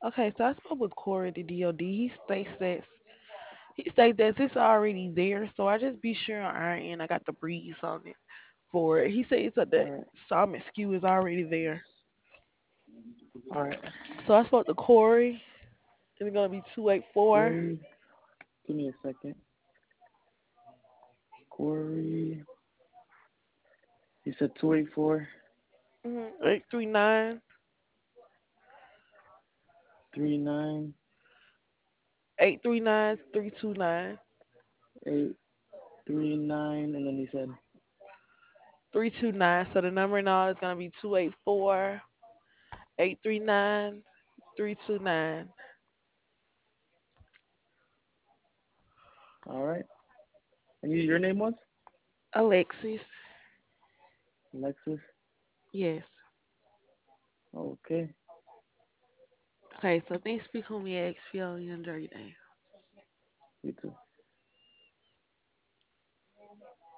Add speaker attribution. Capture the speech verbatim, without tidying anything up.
Speaker 1: Okay, so I spoke with Corey at the D O D. He states that he states that it's already there, so I just be sure on our end I got the breeze on it for it. He said it's a
Speaker 2: All
Speaker 1: that
Speaker 2: right.
Speaker 1: Summit skew is already there.
Speaker 2: All right.
Speaker 1: So I spoke to Corey. It's gonna be two eight four.
Speaker 2: Corey, give me a second. Corey, you said two eight four
Speaker 1: Mm-hmm. Eight three nine
Speaker 2: three nine
Speaker 1: eight three nine three two nine
Speaker 2: eight three nine, and then you said,
Speaker 1: three two nine. So the number now is gonna be two eight four eight three nine three two nine.
Speaker 2: all right. And you, your name was
Speaker 1: Alexis.
Speaker 2: Alexis.
Speaker 1: Yes.
Speaker 2: Okay.
Speaker 1: Okay, so thanks for speaking with me, X P O. You enjoy your day.
Speaker 2: You too.